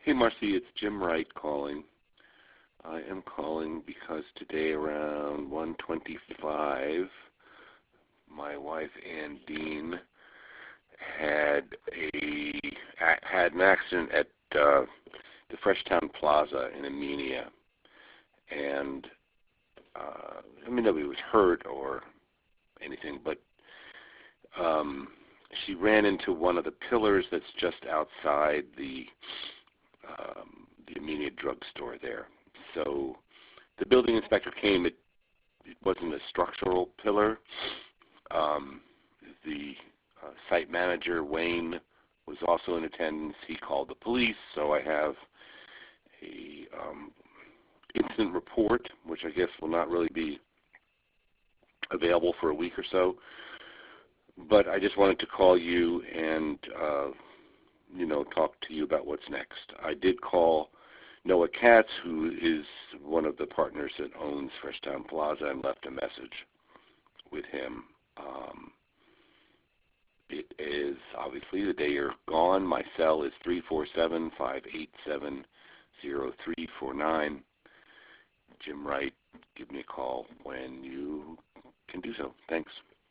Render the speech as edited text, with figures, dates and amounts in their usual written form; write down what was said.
Hey Marcy, it's Jim Wright calling. I am calling because today around 1:25, my wife Ann Dean had had an accident at the Freshtown Plaza in Amenia, and nobody was hurt or anything, but she ran into one of the pillars that's just outside the Amenia drugstore there. So the building inspector came. It wasn't a structural pillar. The site manager, Wayne, was also in attendance. He called the police, so I have a incident report, which I guess will not really be available for a week or so. But I just wanted to call you and talk to you about what's next. I did call Noah Katz, who is one of the partners that owns Freshtown Plaza, and left a message with him. It is obviously the day you're gone. My cell is 347-587-0349. Jim Wright, give me a call when you can do so. Thanks.